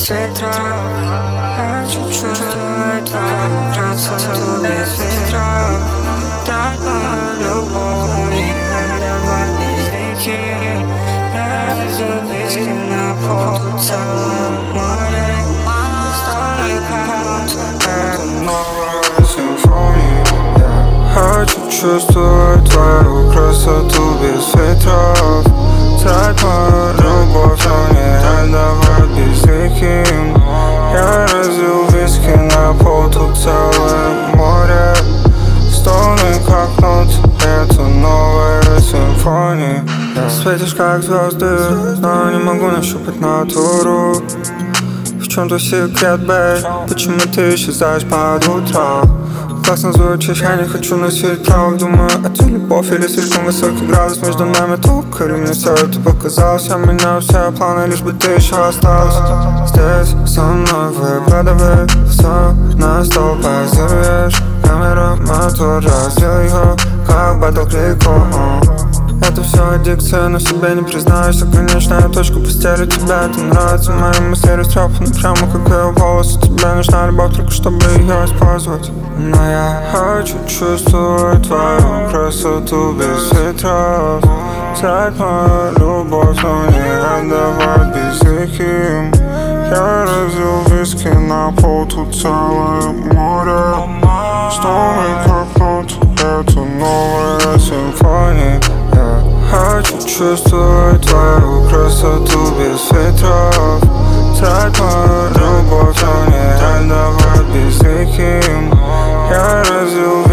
без ветра. Хочу чувствовать твою красоту без ветра. Такая любовь, давай без реки. Я везу виски на пол целое море. Старый канал, это новая симфония. Хочу чувствовать твою красоту без ветров. Трать мою любовь, но не отдавать безликим. Я разлил виски на пол, тут целое море. Стоны как ноты, это новая симфония. Светишь как звезды, но не могу нащупать натуру. В чем-то секрет, бэй, почему ты исчезаешь под утро? Классно звучишь, я не хочу носить правок. Думаю, это любовь или слишком высокий градус между нами токарь. Мне все это показалось, я меняю все планы, лишь бы ты еще осталась здесь со мной. Выкладывай все на стол, позируешь. Камера, мотор, раздел ее, как батл клейко. Это все аддикция, но себе не признаешься. Конечная точка по стилю тебя. Это нравится, мои мысли растрепаны прямо как ее волосы. Тебе нужна любовь только чтобы ее использовать. Но я хочу чувствовать твою красоту без ветров. Трать мою любовь, но не отдавать безликим. Я разлил виски на пол, тут целое море. Стоны как ноты, это новая симфония. Хочу чувствовать твою красоту без ветров. Трать мою любовь, но не отдавать безликим. Я разлил